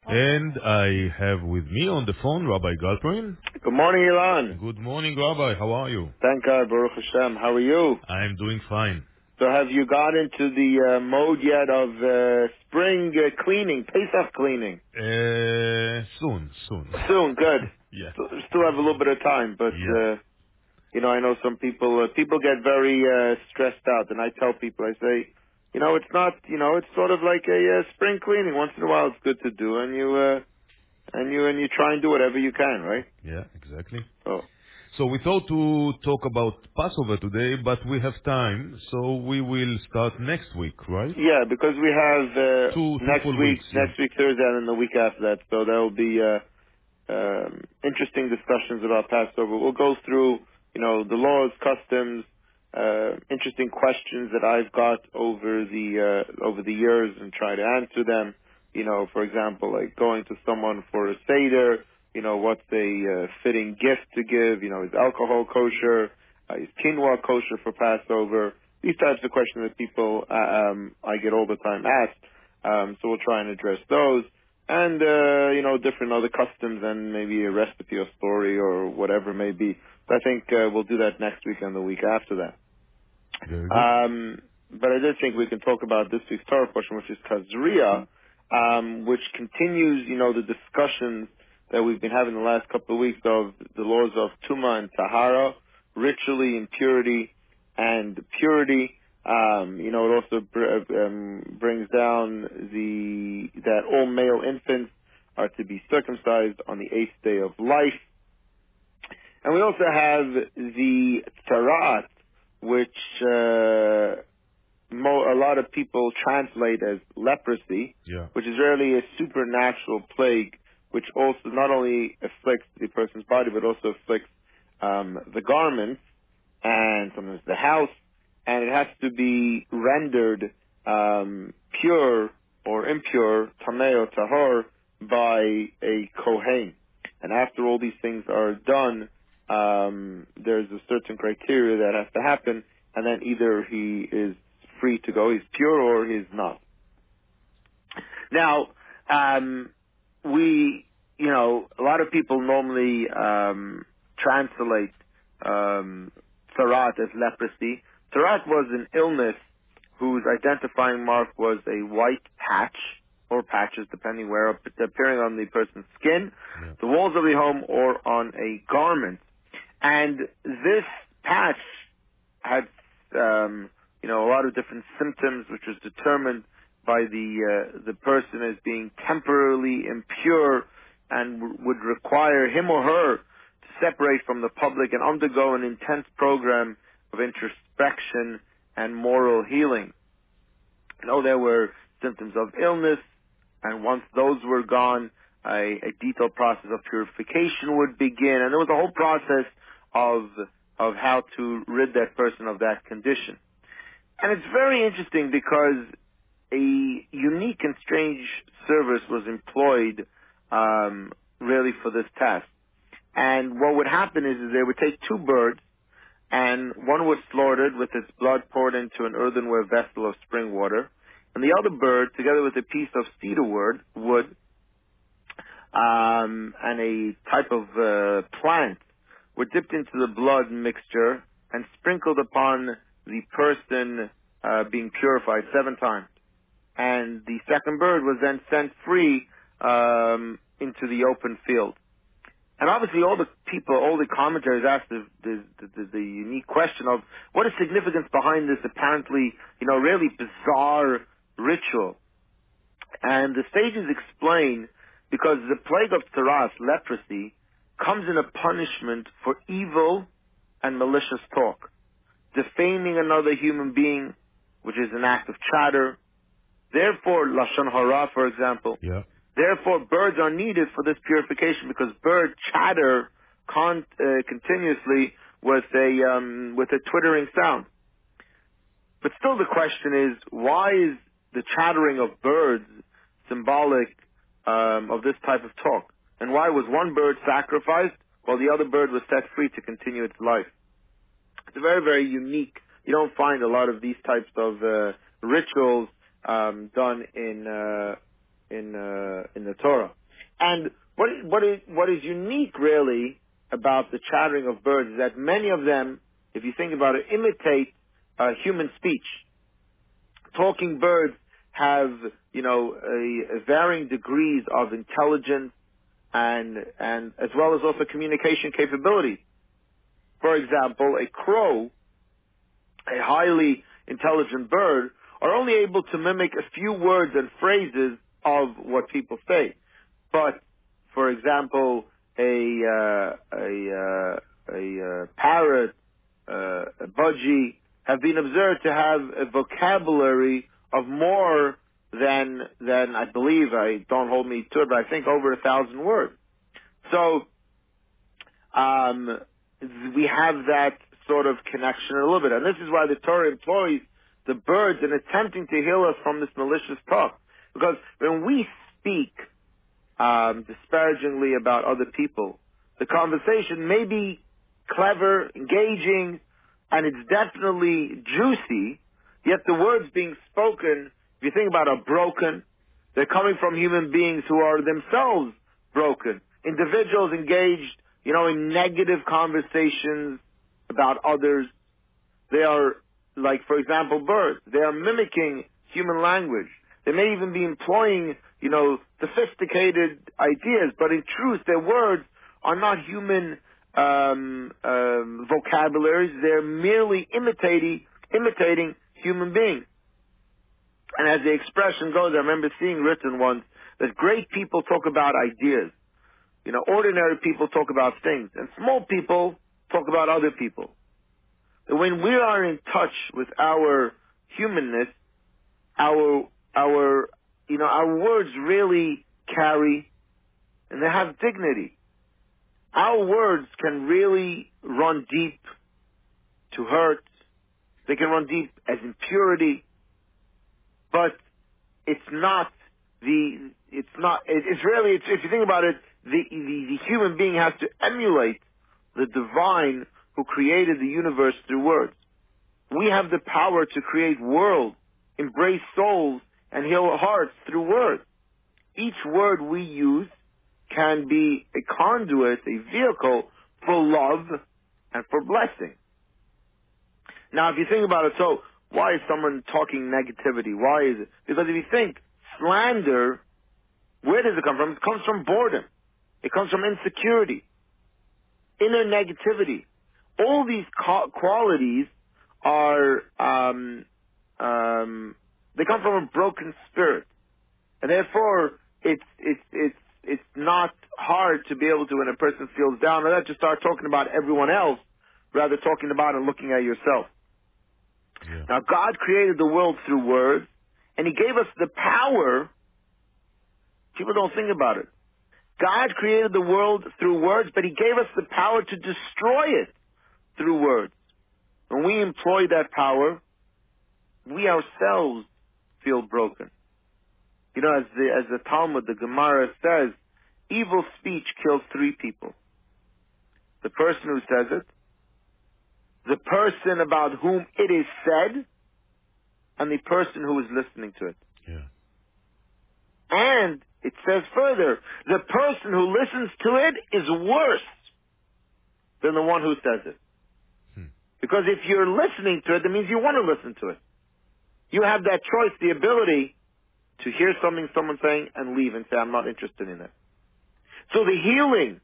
And I have with me on the phone Rabbi Galperin. Good morning, Ilan. Good morning, Rabbi. How are you? Thank God, Baruch Hashem. How are you? I'm doing fine. So have you got into the mode yet of spring cleaning, Pesach cleaning? Soon. Soon, good. Yeah. Still have a little bit of time, but Yeah. I know some people get very stressed out, and I tell people, I say, it's not, it's sort of like a spring cleaning. Once in a while, it's good to do, and you try and do whatever you can, right? Yeah, exactly. So. So we thought to talk about Passover today, but we have time, so we will start next week, right? Yeah, because we have Two full weeks, yeah. next week Thursday, and then the week after that. So there will be interesting discussions about Passover. We'll go through, the laws, customs, interesting questions that I've got over the years, and try to answer them. For example, like going to someone for a seder. What's a fitting gift to give? Is alcohol kosher? Is quinoa kosher for Passover? These types of questions that people I get all the time asked. So we'll try and address those. And, different other customs and maybe a recipe or story or whatever it may be. So I think we'll do that next week and the week after that. Very good. But I did think we can talk about this week's Torah portion, which is Kazria, which continues, the discussions that we've been having the last couple of weeks of the laws of Tuma and Tahara, ritually impurity and purity. It also brings down that all male infants are to be circumcised on the 8th day of life. And we also have the Tarat, which a lot of people translate as leprosy, Yeah. which is really a supernatural plague, which also not only afflicts the person's body, but also afflicts the garments and sometimes the house, and it has to be rendered pure or impure, tameh or tahor, by a kohen. And after all these things are done, there's a certain criteria that has to happen, and then either he is free to go, he's pure, or he's not. Now, a lot of people normally translate Tarat as leprosy. Tarat was an illness whose identifying mark was a white patch, or patches, depending where, appearing on the person's skin, Yeah. the walls of the home, or on a garment. And this patch had, a lot of different symptoms, which was determined by the person as being temporarily impure and would require him or her to separate from the public and undergo an intense program of introspection and moral healing. There were symptoms of illness, and once those were gone, a detailed process of purification would begin, and there was a whole process of how to rid that person of that condition. And it's very interesting because a unique and strange service was employed really for this task. And what would happen is they would take two birds, and one was slaughtered with its blood poured into an earthenware vessel of spring water, and the other bird, together with a piece of cedar wood and a type of plant, were dipped into the blood mixture and sprinkled upon the person being purified 7 times. And the second bird was then sent free into the open field. And obviously all the commentaries asked the unique question of what is significance behind this apparently, really bizarre ritual. And the sages explain because the plague of Taras, leprosy, comes in a punishment for evil and malicious talk. Defaming another human being, which is an act of chatter. Therefore, Lashon Hara, for example. Yeah. Therefore, birds are needed for this purification because birds chatter continuously with a twittering sound. But still the question is, why is the chattering of birds symbolic of this type of talk? And why was one bird sacrificed while the other bird was set free to continue its life? It's very, very unique. You don't find a lot of these types of rituals done in the Torah. And what is unique really about the chattering of birds is that many of them, if you think about it, imitate human speech. Talking birds have, a varying degrees of intelligence and as well as also communication capability. For example, a crow, a highly intelligent bird, are only able to mimic a few words and phrases of what people say. But, for example, a parrot, a budgie, have been observed to have a vocabulary of more than I believe, don't hold me to it, but I think over 1,000 words. So, we have that sort of connection a little bit. And this is why the Torah employs the birds in attempting to heal us from this malicious talk. Because when we speak disparagingly about other people, the conversation may be clever, engaging, and it's definitely juicy, yet the words being spoken, if you think about it, are broken. They're coming from human beings who are themselves broken. Individuals engaged, in negative conversations about others. They are, like, for example, birds. They are mimicking human language. They may even be employing, sophisticated ideas, but in truth, their words are not human vocabularies. They're merely imitating human beings. And as the expression goes, I remember seeing written once that great people talk about ideas. Ordinary people talk about things, and small people talk about other people. And when we are in touch with our humanness, our words really carry, and they have dignity. Our words can really run deep to hurt. They can run deep as impurity, but it's really, if you think about it, the human being has to emulate the divine who created the universe through words. We have the power to create worlds, embrace souls, and heal hearts through words. Each word we use can be a conduit, a vehicle for love and for blessing. Now, if you think about it, so why is someone talking negativity? Why is it? Because if you think slander, where does it come from? It comes from boredom. It comes from insecurity, inner negativity. All these qualities are, they come from a broken spirit. And therefore, it's not hard to be able to, when a person feels down, or that to start talking about everyone else, rather talking about and looking at yourself. Yeah. Now, God created the world through words, and He gave us the power. People don't think about it. God created the world through words, but He gave us the power to destroy it through words. When we employ that power, we ourselves feel broken. As the Talmud, the Gemara says, evil speech kills 3 people. The person who says it, the person about whom it is said, and the person who is listening to it. Yeah. And it says further, the person who listens to it is worse than the one who says it. Because if you're listening to it, that means you want to listen to it. You have that choice, the ability to hear something someone's saying and leave and say, I'm not interested in it. So the healing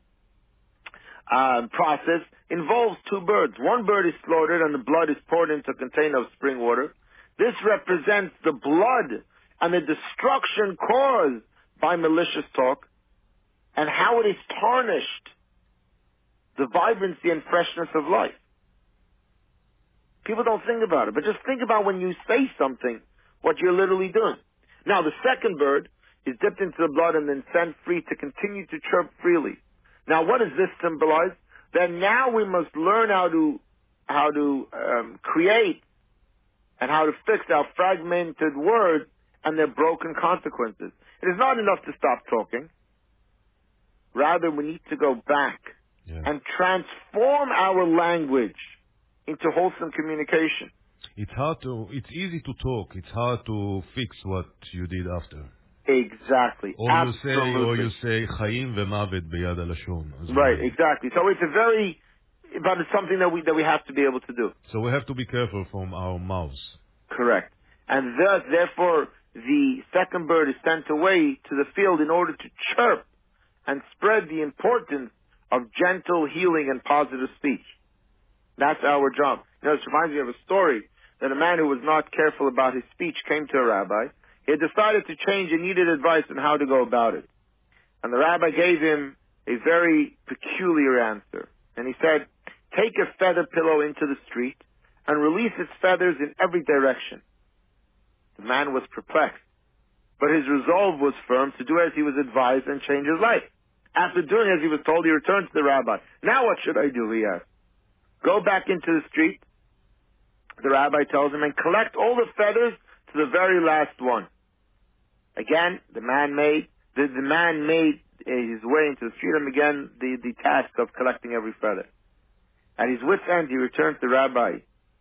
process involves 2 birds. One bird is slaughtered and the blood is poured into a container of spring water. This represents the blood and the destruction caused by malicious talk and how it has tarnished the vibrancy and freshness of life. People don't think about it, but just think about when you say something, what you're literally doing. Now, the second bird is dipped into the blood and then sent free to continue to chirp freely. Now, what does this symbolize? That now we must learn how to create and how to fix our fragmented words and their broken consequences. It is not enough to stop talking. Rather, we need to go back and transform our language into wholesome communication. It's easy to talk. It's hard to fix what you did after. Exactly. Or you Absolutely. say Chaim ve'Mavet beyad halashon as Right, well. exactly. So but it's something that we have to be able to do. So we have to be careful from our mouths. Correct. And thus, therefore, the second bird is sent away to the field in order to chirp and spread the importance of gentle, healing, and positive speech. That's our job. You know, this reminds me of a story that a man who was not careful about his speech came to a rabbi. He had decided to change and needed advice on how to go about it. And the rabbi gave him a very peculiar answer. And he said, take a feather pillow into the street and release its feathers in every direction. The man was perplexed, but his resolve was firm to do as he was advised and change his life. After doing as he was told, he returned to the rabbi. Now what should I do, he asked. Go back into the street, the rabbi tells him, and collect all the feathers to the very last one. Again, the man made his way into the street, and again, the task of collecting every feather. At his wit's end, he returned to the rabbi,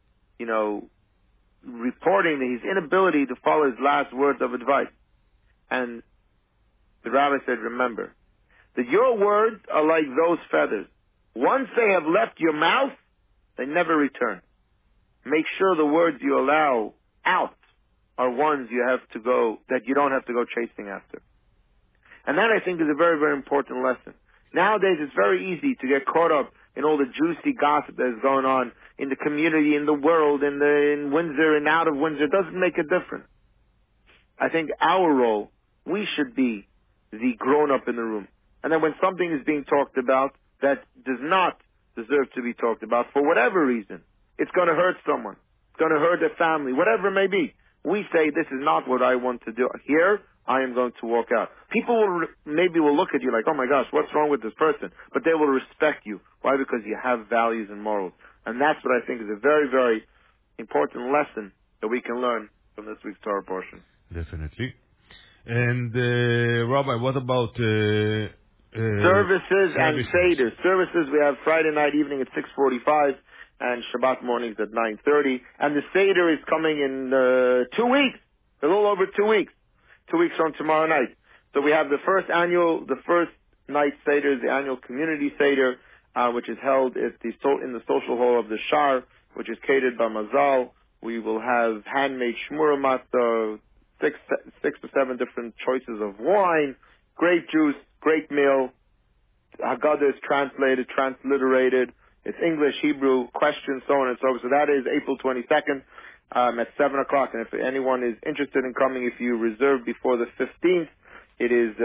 reporting his inability to follow his last words of advice. And the rabbi said, remember, that your words are like those feathers. Once they have left your mouth, they never return. Make sure the words you allow out are ones that you don't have to go chasing after. And that, I think, is a very, very important lesson. Nowadays, it's very easy to get caught up in all the juicy gossip that is going on in the community, in the world, in Windsor and out of Windsor. It doesn't make a difference. I think our role, we should be the grown-up in the room. And then when something is being talked about that does not deserve to be talked about for whatever reason, it's going to hurt someone. It's going to hurt their family, whatever it may be. We say, this is not what I want to do. Here, I am going to walk out. People will look at you like, oh my gosh, what's wrong with this person? But they will respect you. Why? Because you have values and morals. And that's what I think is a very, very important lesson that we can learn from this week's Torah portion. Definitely. And Rabbi, what about Services and Seder. Services, we have Friday night evening at 6:45 and Shabbat mornings at 9:30. And the Seder is coming in 2 weeks, a little over 2 weeks. 2 weeks from tomorrow night. So we have the first night Seder, the annual community Seder, which is held in the social hall of the Shar, which is catered by Mazal. We will have handmade shmura matzah, six to seven different choices of wine, grape juice, great meal. Haggadah is transliterated. It's English, Hebrew, questions, so on and so forth. So that is April 22nd at 7 o'clock. And if anyone is interested in coming, if you reserve before the 15th, it is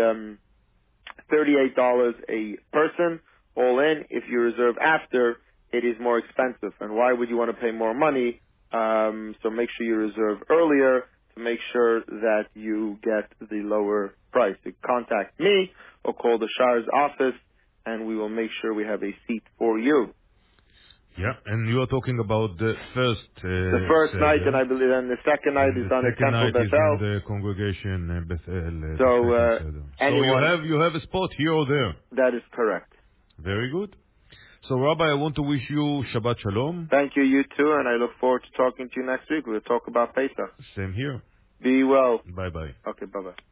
$38 a person, all in. If you reserve after, it is more expensive. And why would you want to pay more money? So make sure you reserve earlier to make sure that you get the lower price. You contact me or call the Shar's office, and we will make sure we have a seat for you. Yeah, and you are talking about the first the first Seder. night, and I believe, and the second night is on the Temple Bethel. The second night is in the congregation Bethel. So you have a spot here or there. That is correct. Very good. So, Rabbi, I want to wish you Shabbat Shalom. Thank you, you too, and I look forward to talking to you next week. We'll talk about Pesach. Same here. Be well. Bye-bye. Okay, bye-bye.